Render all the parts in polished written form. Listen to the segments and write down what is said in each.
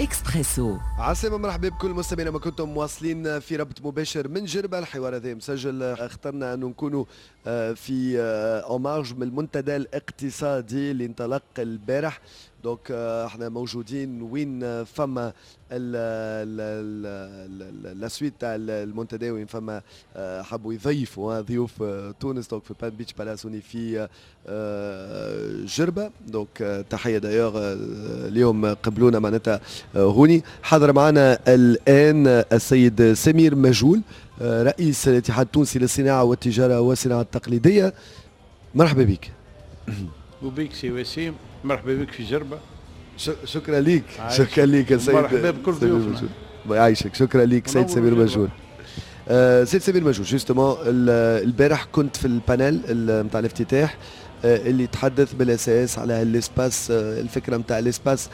إكسبريسو. عسلامة، مرحبا بكل مستمعينا. ما كنتم مواصلين في ربط مباشر من جربة. الحوار هذا مسجل، اخترنا أن نكونوا في أوماج من المنتدى الاقتصادي اللي انطلق البارح. دونك احنا موجودين وين فما لا سويت تاع المنتدى، وين فما حبوا يضيفوا ضيوف تونس. دونك في بان بيتش بالاسوني في جربة. دونك تحية دايوغ اليوم قبلونا معناتها هوني. حضر معنا الآن السيد سمير مجهول، رئيس الاتحاد التونسي للصناعة والتجارة والصناعة التقليدية. مرحبا بك. وبيك سي وسيم، مرحبا بك في جربة. شكرا لك. شكرا لك سيد. مرحبا بكل ضيوفنا. يعيشك. شكرا لك سيد سمير مجهول. سيد سمير مجهول، جوستومون البارح كنت في البانيل نتاع الافتتاح اللي تحدث بالاساس على الاسباس، الفكره نتاع الاسباس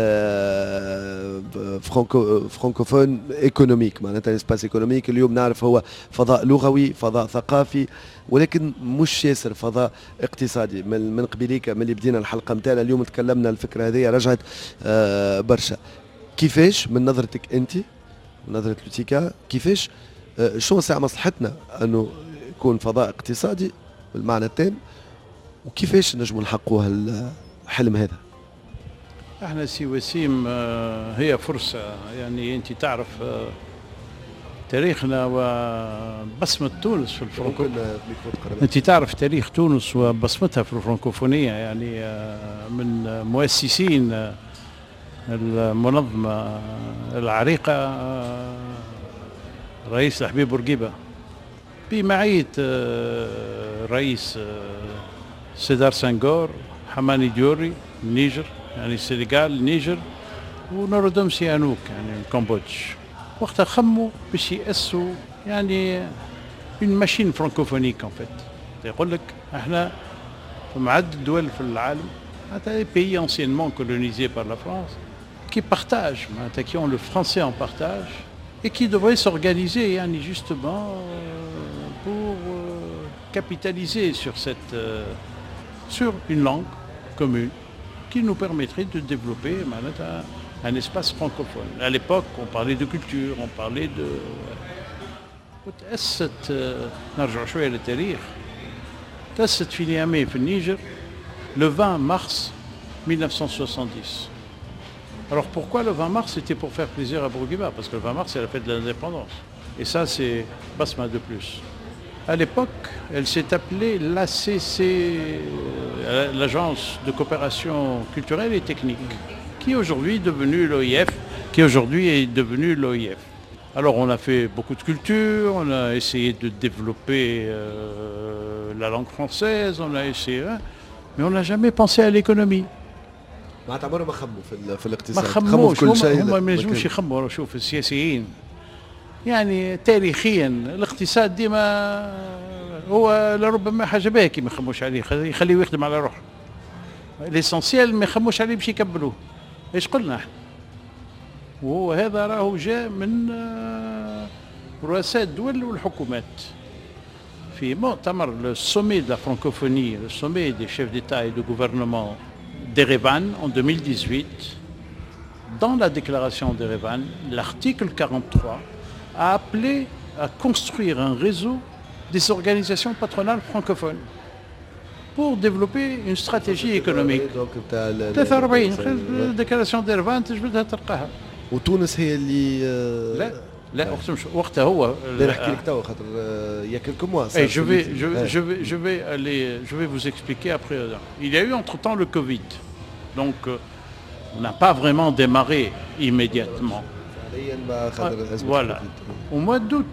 فرانكوفون ايكونوميك. معناتها الاسباس ايكونوميك اليوم نعرف هو فضاء لغوي، فضاء ثقافي، ولكن مش ياسر فضاء اقتصادي. من قبيليك من اللي بدينا الحلقه نتاعنا اليوم تكلمنا الفكره هذه رجعت برشا. كيفاش من نظرتك انت، من نظره لوتيكا، كيفاش شو ساعة مصلحتنا انه يكون فضاء اقتصادي بالمعنى التام، وكيفاش نجموا نحققوا الحلم هذا؟ احنا سي وسيم هي فرصة، يعني انت تعرف تاريخنا وبصمة تونس في الفرنكوفونية. انت تعرف تاريخ تونس وبصمتها في الفرنكوفونية، يعني من مؤسسين المنظمة العريقة رئيس الحبيب بورقيبة بمعية رئيس سيدار سانغور، حماني ديوري النيجر، يعني السنغال النيجر، ونورودوم سيانوك يعني الكمبودج. وقتها خموا باش يأسوا يعني اون ماشين فرانكوفونيك ان فيت. يقول لك احنا فما عدة دول في العالم، حتى بيي انسينمون كولونيزي بار لا فرانس qui partagent, qui ont le français en partage et qui devraient s'organiser justement pour capitaliser sur une langue commune qui nous permettrait de développer un espace francophone. À l'époque, on parlait de culture, on parlait de... نرجع شوية للتاريخ. تأسست في نيامي في النيجر le 20 mars 1970. Alors pourquoi le 20 mars? C'était pour faire plaisir à Bourguiba, parce que le 20 mars c'est la fête de l'indépendance. Et ça c'est Basma de plus. À l'époque, elle s'est appelée l'ACC, l'Agence de coopération culturelle et technique, qui aujourd'hui est devenue l'OIF. Alors on a fait beaucoup de culture, on a essayé de développer la langue française, on a essayé, mais on n'a jamais pensé à l'économie. معناتها عمرهم ما خموا في الاقتصاد، ما خموا في كل شيء. هم ما ينجموش يخموا. شوف السياسيين يعني تاريخيا الاقتصاد ديما هو لربما حاجه باكي ما يخموش عليه، يخليه يخدم على روحه. الاسونسيال ما يخموش عليه باش يكبلوه. ايش قلنا احنا؟ وهو هذا راهو جاء من رؤساء الدول والحكومات في مؤتمر السومي de la francophonie, le sommet des chefs d'État et de gouvernement d'Erevan en 2018. Dans la déclaration d'Erevan, l'article 43 a appelé à construire un réseau des organisations patronales francophones pour développer une stratégie économique. 43 déclaration d'Erevan تجبدها تلقاها. وتونس هي اللي لا وقتها هو نحكي لك توا خاطر il y a quelques mois. Je vais vous expliquer après. Il y a eu entre-temps le Covid. Donc on n'a pas vraiment démarré immédiatement. Voilà. Au mois d'août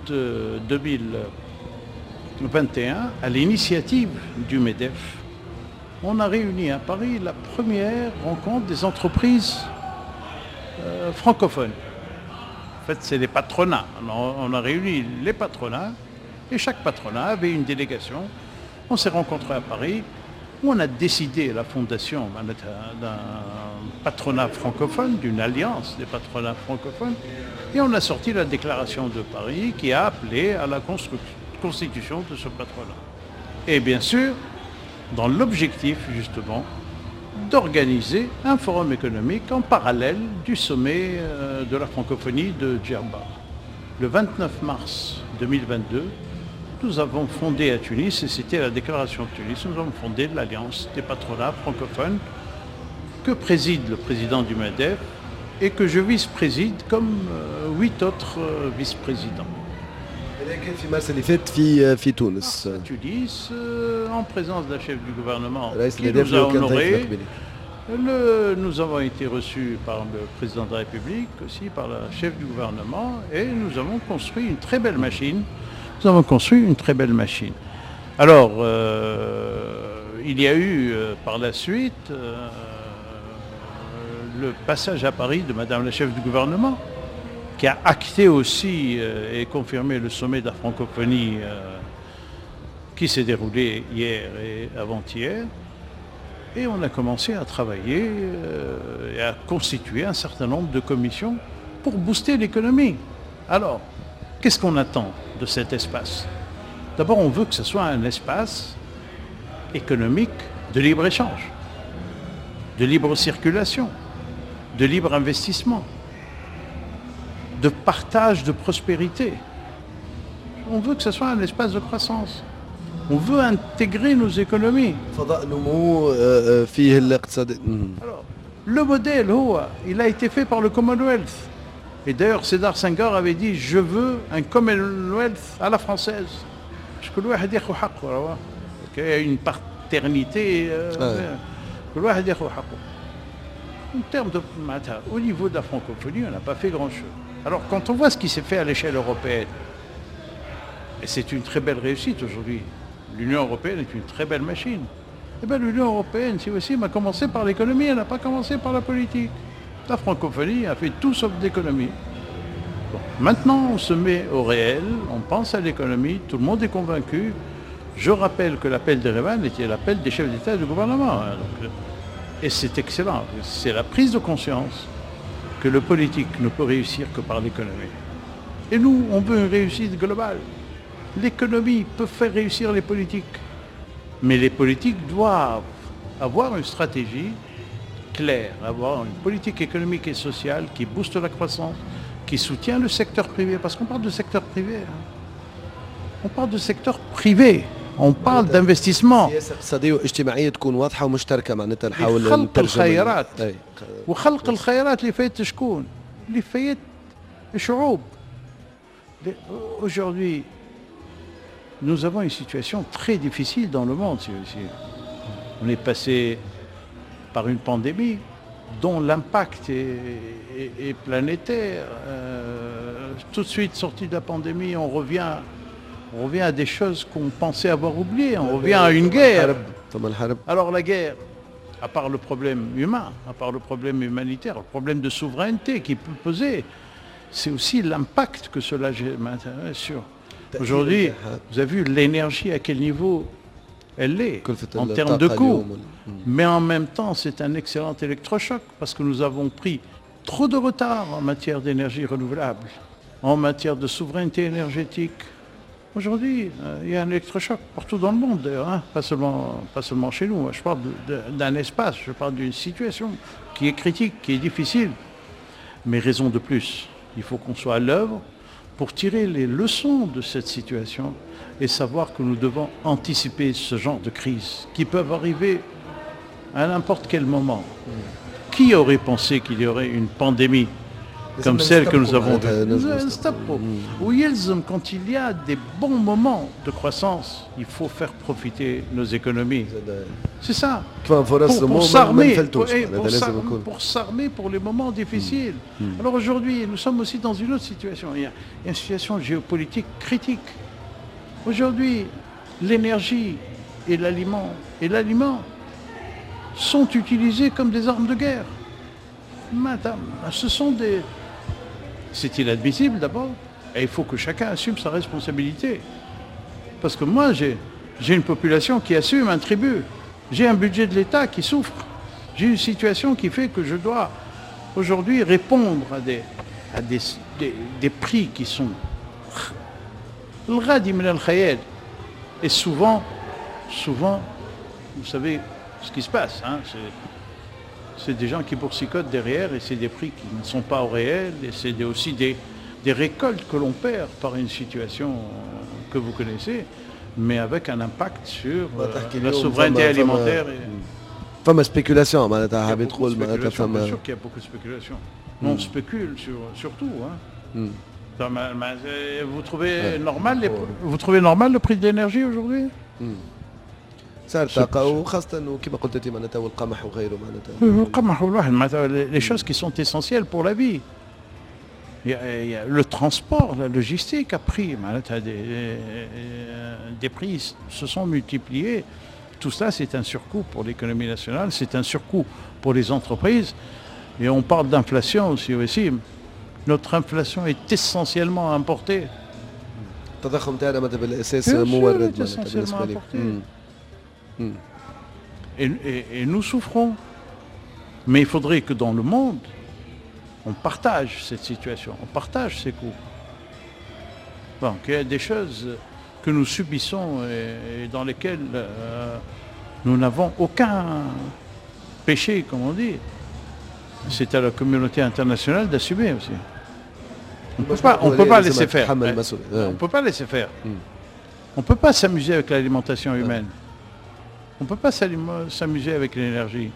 2021, à l'initiative du MEDEF, on a réuni à Paris la première rencontre des entreprises francophones. En fait, c'est les patronats. On a réuni les patronats et chaque patronat avait une délégation. On s'est rencontrés à Paris où on a décidé la fondation d'un patronat francophone, d'une alliance des patronats francophones, et on a sorti la déclaration de Paris qui a appelé à la constitution de ce patronat. Et bien sûr, dans l'objectif justement, d'organiser un forum économique en parallèle du sommet de la francophonie de Djerba. Le 29 mars 2022, nous avons fondé à Tunis, et c'était la déclaration de Tunis, nous avons fondé l'Alliance des patronats francophones que préside le président du MEDEF et que je vice-préside comme 8 autres vice-présidents. لكن في مارس اللي فات في تونس Tunis, en présence d'un chef du gouvernement رئيس qui الهدف nous a اللي كان ضيف honorés. قبلي. Nous avons été reçus par le président de la République, aussi par le chef du gouvernement, et nous avons construit une très belle machine. Nous avons construit une très belle machine. Alors, il y a eu par la suite le passage à Paris de Madame la chef du gouvernement, qui a acté aussi et confirmé le sommet de la francophonie qui s'est déroulé hier et avant-hier. Et on a commencé à travailler et à constituer un certain nombre de commissions pour booster l'économie. Alors, qu'est-ce qu'on attend de cet espace? D'abord, on veut que ce soit un espace économique de libre-échange, de libre circulation, de libre investissement, de partage de prospérité. On veut que ce soit un espace de croissance. On veut intégrer nos économies. فضاء نمو فيه الاقتصاد. Alors, le modèle, il a été fait par le Commonwealth. Et d'ailleurs, Sédar Senghor avait dit, je veux un Commonwealth à la française. Parce que l'ouahad yakhou haqqou, qu'il y a une paternité. En termes de, au niveau de la francophonie, on n'a pas fait grand-chose. Alors, quand on voit ce qui s'est fait à l'échelle européenne, et c'est une très belle réussite aujourd'hui, l'Union européenne est une très belle machine. Eh bien, l'Union européenne, si aussi, a commencé par l'économie, elle n'a pas commencé par la politique. La francophonie a fait tout sauf d'économie. Bon, maintenant, on se met au réel, on pense à l'économie, tout le monde est convaincu. Je rappelle que l'appel d'Erevan était l'appel des chefs d'État et de gouvernement. Et c'est excellent. C'est la prise de conscience que le politique ne peut réussir que par l'économie. Et nous, on veut une réussite globale. L'économie peut faire réussir les politiques. Mais les politiques doivent avoir une stratégie claire, avoir une politique économique et sociale qui booste la croissance, qui soutient le secteur privé. Parce qu'on parle de secteur privé. On parle de secteur privé. On parle d'investissement. سياسة اقتصادية واجتماعية تكون واضحة ومشتركة معناتها نحاول خلق الخيرات أي. وخلق الخيرات اللي فايت شكون؟ اللي فايت الشعوب. Aujourd'hui, nous avons une situation très difficile dans le monde. On est passé par une pandémie dont l'impact est planétaire. Tout de suite sorti de la pandémie, on revient à des choses qu'on pensait avoir oubliées. On revient à une guerre. Alors la guerre, à part le problème humain, à part le problème humanitaire, le problème de souveraineté qui peut poser, c'est aussi l'impact que cela a sur... Aujourd'hui, vous avez vu l'énergie à quel niveau elle est en termes de coûts. Mais en même temps, c'est un excellent électrochoc parce que nous avons pris trop de retard en matière d'énergie renouvelable, en matière de souveraineté énergétique. Aujourd'hui, il y a un électrochoc partout dans le monde d'ailleurs, pas seulement chez nous. Je parle d'un espace, je parle d'une situation qui est critique, qui est difficile. Mais raison de plus, il faut qu'on soit à l'œuvre pour tirer les leçons de cette situation et savoir que nous devons anticiper ce genre de crises qui peuvent arriver à n'importe quel moment. Qui aurait pensé qu'il y aurait une pandémie comme celle que nous avons vue? Quand il y a des bons moments de croissance, il faut faire profiter nos économies. C'est ça. Pour s'armer pour les moments difficiles. Alors aujourd'hui, nous sommes aussi dans une autre situation. Il y a une situation géopolitique critique. Aujourd'hui, l'énergie et l'aliment sont utilisés comme des armes de guerre. Madame, ce sont des... C'est inadmissible d'abord, et il faut que chacun assume sa responsabilité. Parce que moi, j'ai une population qui assume un tribut. J'ai un budget de l'État qui souffre. J'ai une situation qui fait que je dois aujourd'hui répondre à des prix qui sont... Et souvent, vous savez ce qui se passe. c'est des gens qui boursicotent derrière et c'est des prix qui ne sont pas au réel et c'est aussi des récoltes que l'on perd par une situation que vous connaissez, mais avec un impact sur la souveraineté alimentaire. فما spéculation معناتها Bien حابب تقول معناتها sûr فما qu'il y a beaucoup de spéculation. On spécule sur tout. Hein. Vous trouvez normal le prix de l'énergie aujourd'hui? سعر الطاقة وخاصة انه كما قلت انت معناتها والقمح وغيره معناتها Les choses qui sont essentielles pour la vie. Il y a le transport, la logistique a pris, des prix se sont multipliés. Tout ça, c'est un surcoût pour l'économie nationale, c'est un surcoût pour les entreprises. Et on parle d'inflation aussi. Notre inflation est essentiellement importée. التضخم تاعنا مثلا بالاساس مورد بالنسبة لي. Et nous souffrons. Mais il faudrait que dans le monde, on partage cette situation, on partage ces coûts. Donc il y a des choses que nous subissons et dans lesquelles nous n'avons aucun péché, comme on dit. C'est à la communauté internationale d'assumer aussi. On ne peut pas laisser faire. On ne peut pas laisser faire. On ne peut pas s'amuser avec l'alimentation humaine. On ne peut pas s'amuser avec l'énergie.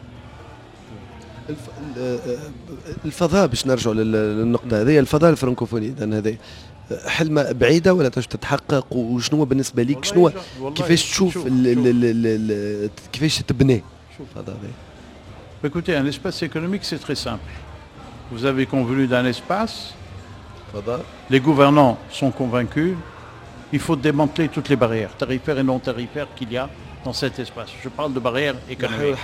الفضاء باش نرجعوا للنقطة هذه الفضاء الفرنكوفوني إذا هذه حلمة بعيدة ولا تتحقق وشنو بالنسبة ليك شنو كيفاش تشوف كيفاش تبني الفضاء هذا؟ Écoutez, un espace économique, c'est très simple. Vous avez convenu d'un espace, les gouvernants sont convaincus, il faut démanteler toutes les barrières tarifaires et non tarifaires qu'il y a dans cet espace. Je parle de barrières économiques.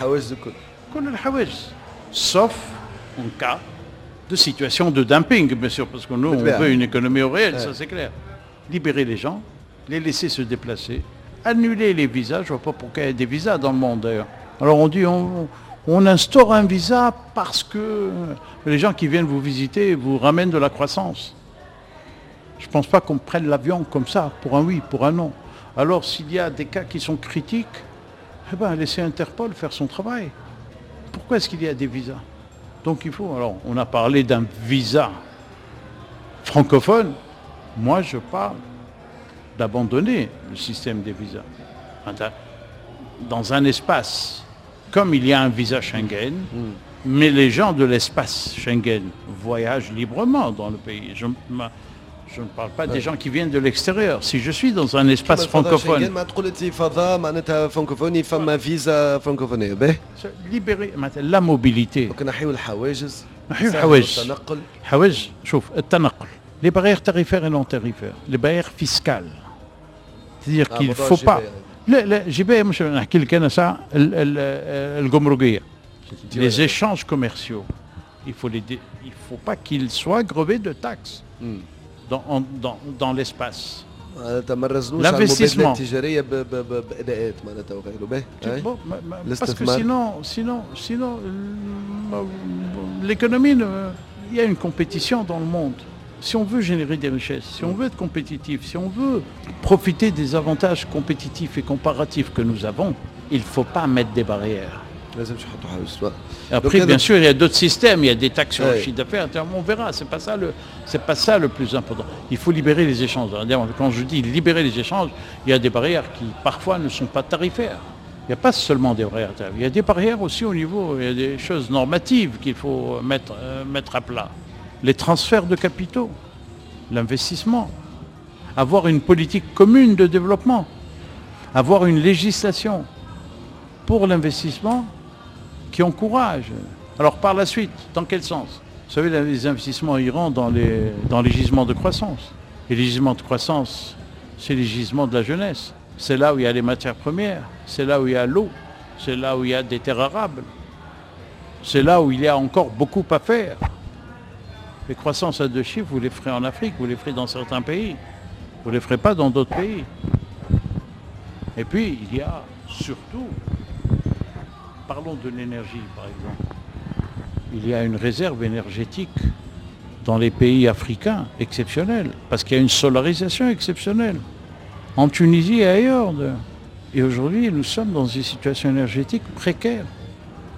Sauf en cas de situation de dumping, bien sûr, parce que nous, on veut une économie au réel, ça c'est clair. Libérer les gens, les laisser se déplacer, annuler les visas, je ne vois pas pourquoi il y a des visas dans le monde d'ailleurs. Alors on dit, on instaure un visa parce que les gens qui viennent vous visiter vous ramènent de la croissance. Je ne pense pas qu'on prenne l'avion comme ça, pour un oui, pour un non. Alors s'il y a des cas qui sont critiques, eh ben, laissez Interpol faire son travail. Pourquoi est-ce qu'il y a des visas? Donc il faut, alors on a parlé d'un visa francophone, moi je parle d'abandonner le système des visas. Dans un espace, comme il y a un visa Schengen, mais les gens de l'espace Schengen voyagent librement dans le pays. Je ne parle pas des gens qui viennent de l'extérieur. Si je suis dans un espace francophone... Libérer la mobilité. Les barrières tarifaires et non tarifaires. Les barrières fiscales. C'est-à-dire qu'il ne faut pas... Les échanges commerciaux. Il ne faut pas qu'ils soient grevés de taxes. Dans l'espace. L'investissement. Parce que sinon l'économie, il y a une compétition dans le monde. Si on veut générer des richesses, si on veut être compétitif, si on veut profiter des avantages compétitifs et comparatifs que nous avons, il ne faut pas mettre des barrières. Après, bien sûr, il y a d'autres systèmes, il y a des taxes sur le chiffre d'affaires, on verra, c'est pas ça le plus important. Il faut libérer les échanges. Quand je dis libérer les échanges, il y a des barrières qui parfois ne sont pas tarifaires. Il n'y a pas seulement des barrières tarifaires, il y a des barrières aussi au niveau, il y a des choses normatives qu'il faut mettre à plat. Les transferts de capitaux, l'investissement, avoir une politique commune de développement, avoir une législation pour l'investissement qui encourage. Alors par la suite, dans quel sens? Vous savez, les investissements iront dans les gisements de croissance. Et les gisements de croissance, c'est les gisements de la jeunesse. C'est là où il y a les matières premières, c'est là où il y a l'eau, c'est là où il y a des terres arables. C'est là où il y a encore beaucoup à faire. Les croissances à 2 chiffres, vous les ferez en Afrique, vous les ferez dans certains pays. Vous ne les ferez pas dans d'autres pays. Et puis, il y a surtout, parlons de l'énergie par exemple, il y a une réserve énergétique dans les pays africains exceptionnelle, parce qu'il y a une solarisation exceptionnelle, en Tunisie et ailleurs. Et aujourd'hui, nous sommes dans une situation énergétique précaire.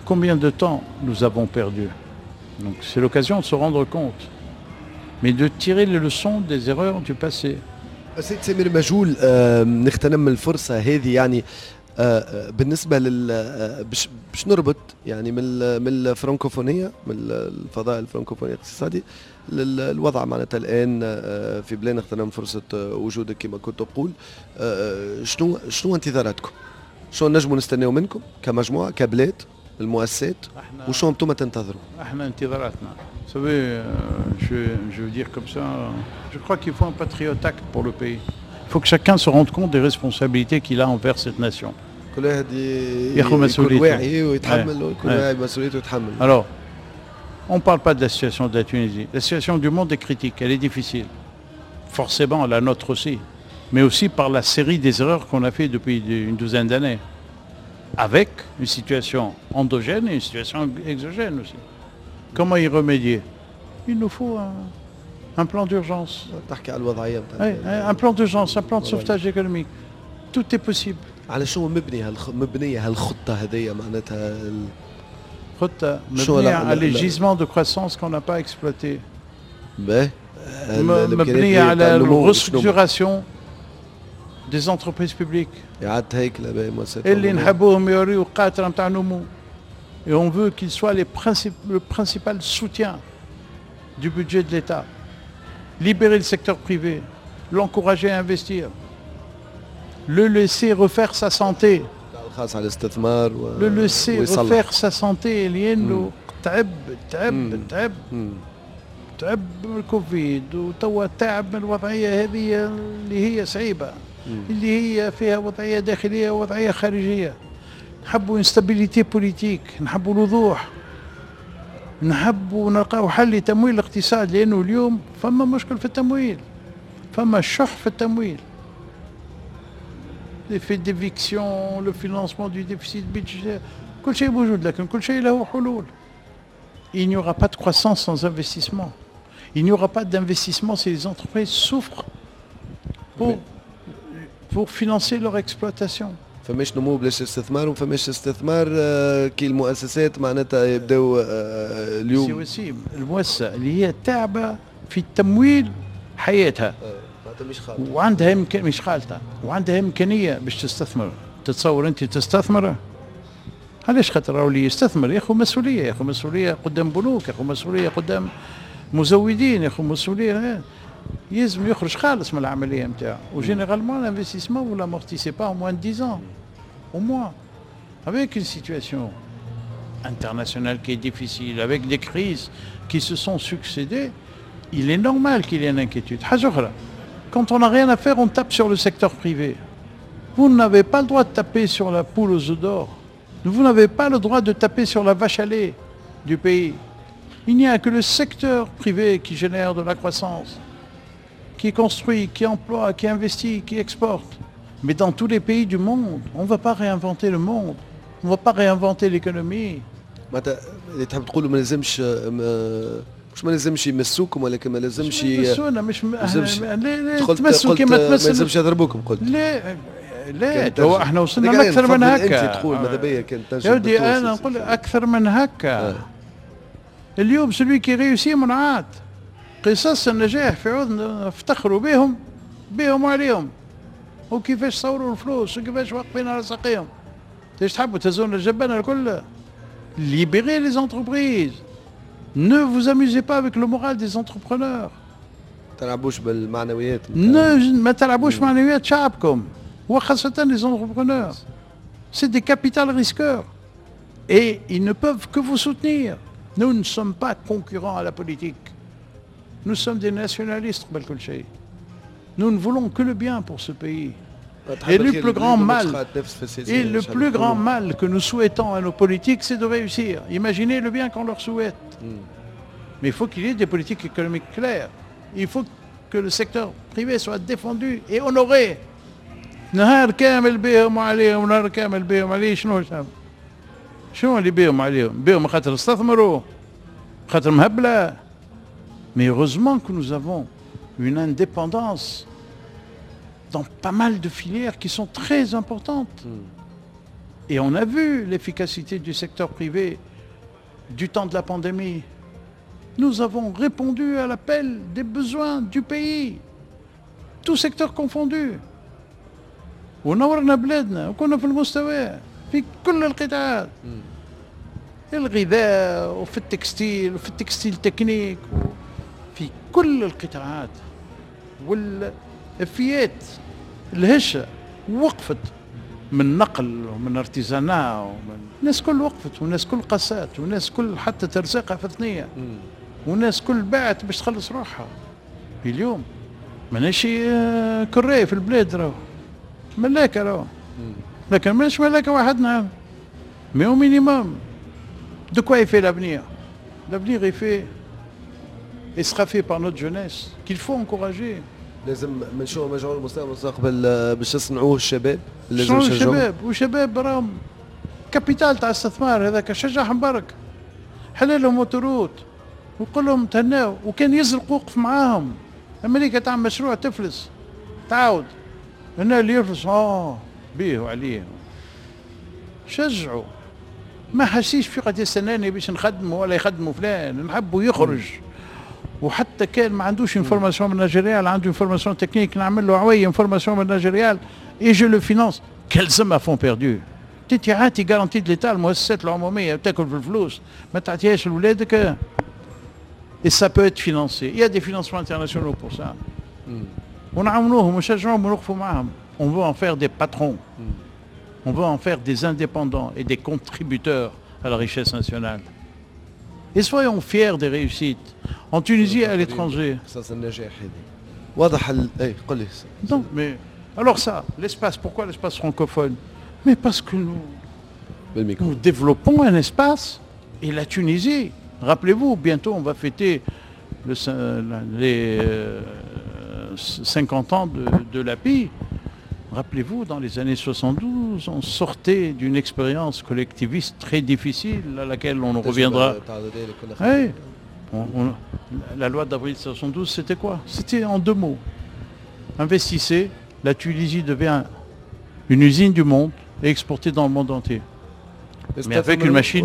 Combien de temps nous avons perdu? Donc c'est l'occasion de se rendre compte, mais de tirer les leçons des erreurs du passé. سيد سمير مجهول نغتنم الفرصة هذه يعني بالنسبة باش نربط يعني من الفرنكوفونية من الفضاء الفرنكوفوني الاقتصادي للوضع معناتها الآن في بلاد. نغتنم فرصة وجودك كما كنت تقول. شنو انتظاراتكم؟ شنو نجموا نستناو منكم كمجموعة كبلاد المؤسسات وشنو انتم تنتظروا؟ احنا انتظاراتنا. Vous savez, je veux dire comme ça, je crois qu'il faut un patriote acte pour le pays. Il faut que chacun se rende compte des responsabilités qu'il a envers cette nation. كل واحد يكون واعي ويتحمل ويكون واعي مسؤوليته ويتحمل. Alors, on ne parle pas de la situation de la Tunisie. La situation du monde est critique, elle est difficile. Forcément, la nôtre aussi. Mais aussi par la série des erreurs qu'on a fait depuis une douzaine d'années. Avec une situation endogène et une situation exogène aussi. Comment y remédier? Il nous faut un plan d'urgence. Un plan d'urgence, un plan de sauvetage économique. Tout est possible. على شنو مبنية هالخطة هذيا معناتها خطة مبنية على les gisements de croissance qu'on n'a pas exploités. مبنية على la restructuration des entreprises publiques. اللي نحبوهم يوريو قاطرة نتاع نمو. Et on veut qu'ils soient le principal soutien du budget de l'État. Libérer le secteur privé, l'encourager à investir, le laisser refaire sa santé. Le laisser refaire sa santé لأنه تعب من الكوفيد وتوا تعب من الوضعية هذه اللي هي صعيبة اللي هي فيها وضعية داخلية ووضعية خارجية. نحبوا انستابيليتي بوليتيك، نحبوا الوضوح، نحبوا نلقاو حل لتمويل الاقتصاد لأنه اليوم فما مشكل في التمويل، فما شح في التمويل. l'effet d'éviction, le financement du déficit budgétaire, كل شيء موجود لكن كل شيء له حلول. Il n'y aura pas de croissance sans investissement. Il n'y aura pas d'investissement si les entreprises souffrent pour financer leur exploitation. فماش نمو بلاش استثمار وفماش استثمار كي المؤسسات معناتها يبداو اليوم. سي المؤسسة اللي هي تعبة في التمويل حياتها وعندها مش خالتها وعندها إمكانية باش تستثمر. تتصور أنت تستثمر؟ علاش خاطر اللي يستثمر ياخذ مسؤولية، ياخذ مسؤولية قدام بنوك، ياخذ مسؤولية قدام مزودين، ياخذ مسؤولية يلزم يخرج خالص من العملية نتاعو. وجينيرالمون l'investissement vous l'amortissez pas en moins de 10 ans au moins. Avec une situation internationale qui est difficile, avec des crises qui se sont succédées, il est normal qu'il y ait une inquiétude. حاجة أخرى، quand on n'a rien à faire, on tape sur le secteur privé. Vous n'avez pas le droit de taper sur la poule aux œufs d'or. Vous n'avez pas le droit de taper sur la vache à lait du pays. Il n'y a que le secteur privé qui génère de la croissance, qui construit, qui emploie, qui investit, qui exporte. Mais dans tous les pays du monde, on ne va pas réinventer le monde. On ne va pas réinventer l'économie. اللي تحب تقولوا ما لازمش مش ما لازمش يمسوكم ولكن ما لازمش يمسونا مش تمسوا كما تمسوا. ما لازمش يضربوكم قلت. لا هو احنا وصلنا اكثر من هكا. انت تقول ماذا بيا كانت يا ودي انا نقول اكثر من هكا. اليوم سلوي كي ريوسي منعات قصص النجاح في عود نفتخروا بهم وعليهم وكيفاش صوروا الفلوس وكيفاش واقفين على ساقيهم. ايش تحبوا تهزون الجبانه الكل؟ Libérez les entreprises. Ne vous amusez pas avec le moral des entrepreneurs. تلعبوش بالمعنويات. ما تلعبوش معنويات شعبكم وخاصة les entrepreneurs. C'est des capital risqueurs et ils ne peuvent que vous soutenir. Nous ne sommes pas concurrents à la politique. Nous sommes des nationalistes. Nous ne voulons que le bien pour ce pays. Et le plus grand mal que nous souhaitons à nos politiques, c'est de réussir. Imaginez le bien qu'on leur souhaite. Mais il faut qu'il y ait des politiques économiques claires. Il faut que le secteur privé soit défendu et honoré. نهار كامل بيهم وعليهم نهار كامل بيهم عليه شنو اللي بيهم خاطر استثمروا خاطر مهبلة. Mais heureusement que nous avons une indépendance dans pas mal de filières qui sont très importantes. Et on a vu l'efficacité du secteur privé du temps de la pandémie. Nous avons répondu à l'appel des besoins du pays, tout secteur confondu. ونورنا بلادنا وكنا في المستوى في كل القطاعات، الغذاء وفي التكستيل وفي التكستيل تكنيك في كل القطاعات. والفيات الهشة وقفت من نقل ومن ارتزانات الناس كل وقفت، والناس كل قسات، والناس كل حتى ترزقها في ثنية، والناس كل باعت باش تخلص روحها. اليوم ماناش كريه في البلاد راهو ملاكه راهو، لكن ماناش ملاكه وحدنا، مي او مينيموم دو كوا يفي لافنير. L'avenir est fait et sera fait par notre jeunesse qu'il faut encourager. لازم منشوء مشروع المستقبل باش يصنعوه الشباب، لازم الشباب وشباب راهم كابيتال تاع استثمار. هذاك شجعهم برك، حل لهم اوتوروت وقول لهم تهناو، وكان يزرق وقف معاهم. امريكا تعمل مشروع تفلس تعاود هنا اللي يفلس بيه وعليه. شجعوا، ما حسيش في قد يستناني باش نخدمه ولا يخدموا فلان، نحبوا يخرج. وحتى كان ما عندوش انفورماسيون ماناجيريال، عنده انفورماسيون تكنيك، نعمل له عوي انفورماسيون ماناجيريال اي جو لو فينانس. كالزم فون بيردو. انت عاطي جارانتي د ليتا المؤسسات العموميه تاكل في الفلوس ما تعطيهاش لولادك. Et ça peut être financé. Il y a des financements internationaux pour ça. ونعاونوهم ونشجعوهم ونوقفوا معاهم. On veut en faire des patrons. On veut en faire des indépendants et des contributeurs à la richesse nationale. Et soyons fiers des réussites en Tunisie et à l'étranger. Non, mais alors ça, l'espace, pourquoi l'espace francophone? Mais parce que nous développons un espace, et la Tunisie, rappelez-vous, bientôt on va fêter les 50 ans de l'API. Rappelez-vous, dans les années 72, on sortait d'une expérience collectiviste très difficile à laquelle on reviendra. Oui. La loi d'avril 72, c'était quoi? C'était en 2 mots. Investissez, la Tunisie devient une usine du monde et exportée dans le monde entier. Mais avec une machine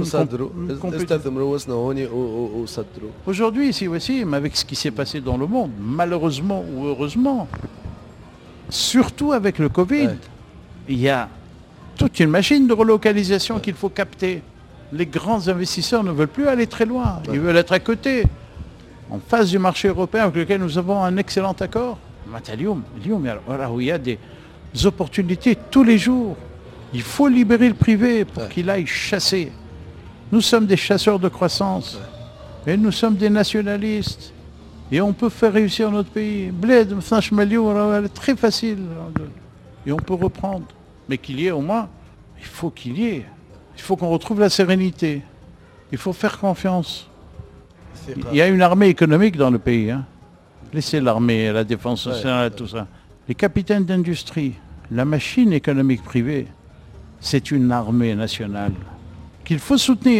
Aujourd'hui, si voici, avec ce qui s'est passé dans le monde, malheureusement ou heureusement, surtout avec le Covid, il y a toute une machine de relocalisation qu'il faut capter. Les grands investisseurs ne veulent plus aller très loin, ils veulent être à côté, en face du marché européen avec lequel nous avons un excellent accord. Il y a des opportunités tous les jours. Il faut libérer le privé pour qu'il aille chasser. Nous sommes des chasseurs de croissance, et nous sommes des nationalistes. Et on peut faire réussir notre pays. Bled, très facile. Et on peut reprendre. Mais qu'il y ait au moins, il faut qu'il y ait. Il faut qu'on retrouve la sérénité. Il faut faire confiance. Il y a une armée économique dans le pays. Laissez l'armée, la défense sociale, tout ça. Les capitaines d'industrie, la machine économique privée, c'est une armée nationale qu'il faut soutenir.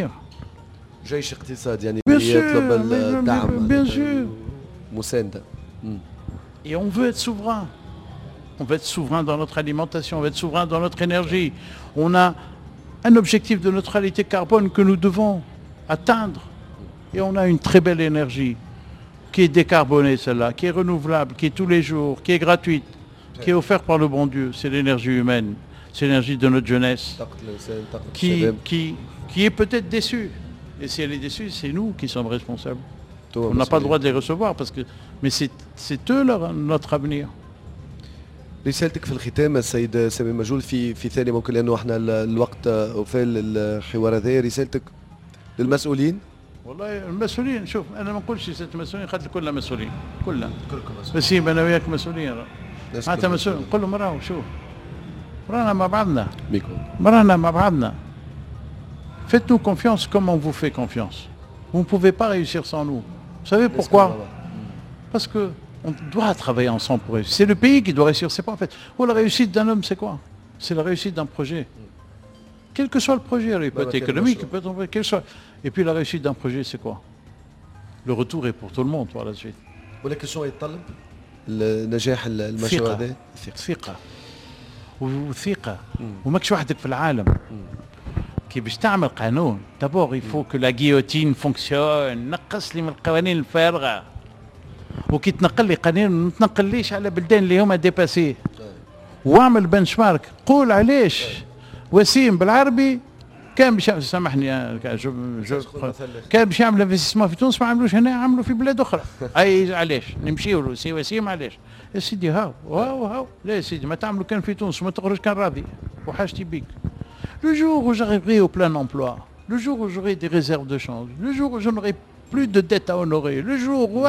Bien sûr. Et on veut être souverain. On veut être souverain dans notre alimentation, on veut être souverain dans notre énergie. On a un objectif de neutralité carbone que nous devons atteindre. Et on a une très belle énergie qui est décarbonée, celle-là, qui est renouvelable, qui est tous les jours, qui est gratuite, qui est offerte par le bon Dieu. C'est l'énergie humaine, c'est l'énergie de notre jeunesse qui est peut-être déçue. Et si elle est déçue, c'est nous qui sommes responsables. On n'a pas le droit de les recevoir, mais c'est eux notre avenir. رسالتك في الختام السيد سامي مجهول في ثاني ممكن، لانه احنا الوقت وفال الحوار هذا، رسالتك للمسؤولين. والله المسؤولين، شوف انا ما نقولش رساله المسؤولين، خاطر كلنا مسؤولين، كلنا بس انا وياك مسؤولين. معناتها مسؤول نقول لهم راهو شوف رانا مع بعضنا. Faites-nous confiance comme on vous fait confiance. Vous ne pouvez pas réussir sans nous. Vous savez pourquoi? Parce que on doit travailler ensemble pour réussir. C'est le pays qui doit réussir. C'est pas en fait. La réussite d'un homme, c'est quoi? C'est la réussite d'un projet. Quel que soit le projet, il peut être économique, il peut être quel soit. Et puis la réussite d'un projet, c'est quoi? Le retour est pour tout le monde par la suite. ولكن شنو يتطلب النجاح المشروع هذا؟ ثقة. وثقه وماكش وحدك في العالم. كي باش تعمل قانون دابور يفو كو لا غيوتين فونكسيون، نقص لي من القوانين الفارغه. وكي تنقل لي قانون ما تنقليش على بلدان اللي هما ديباسي. واعمل بنش مارك، قول علاش وسيم بالعربي كان باش سامحني كان باش يعمل انفستيسمون في تونس ما عملوش هنا، عملوا في بلاد اخرى. اي علاش نمشيو سي وسيم علاش يا سيدي؟ هاو لا يا سيدي، ما تعملوا كان في تونس وما تخرج كان راضي وحاجتي بيك. Le jour où j'arriverai au plein emploi, le jour où j'aurai des réserves de change, le jour où je n'aurai plus de dettes à honorer, le jour où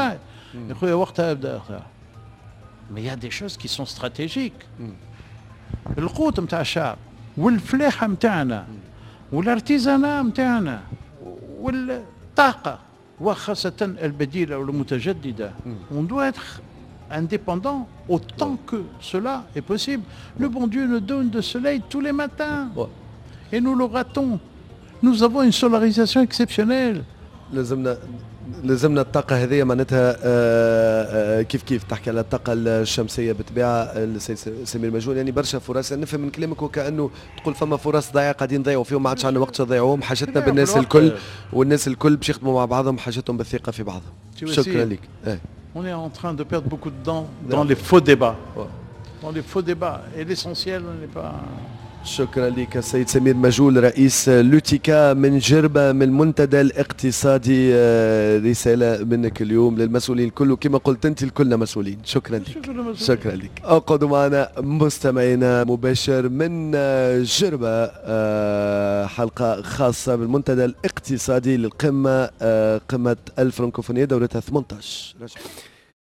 mais il y a des choses qui sont stratégiques. القوت نتاع الشعب والفلاحه نتاعنا والارتيزانا نتاعنا والطاقه وخاصه البديله والمتجدده. On doit être indépendant autant que cela est possible. Le bon Dieu nous donne de soleil tous les matins et nous le ratons. Nous avons une solarisation exceptionnelle. لازمنا الطاقة هذه معناتها كيف تحكي على الطاقة الشمسية بالطبيعة السيد سمير مجهول. يعني برشا فرص، يعني نفهم من كلامك وكأنه تقول فما فرص ضايعة قاعدين نضيعوا فيهم، ما عادش عندنا وقت نضيعوهم. حاجتنا بالناس الكل، والناس الكل باش يخدموا مع بعضهم، حاجتهم بالثقة في بعضهم. شكرا لك. On est en train de perdre beaucoup de temps dans les faux débats. Dans les faux débats. Et l'essentiel n'est pas... شكرا لك السيد سمير مجهول رئيس لوتيكا من جربة من المنتدى الاقتصادي. رسالة منك اليوم للمسؤولين الكل، وكما قلت انت الكلنا مسؤولين. شكرا لك. شكرا لك. اقعدوا معنا مستمعينا مباشر من جربة، حلقة خاصة بالمنتدى الاقتصادي للقمة، قمة الفرنكوفونية دورتها 18.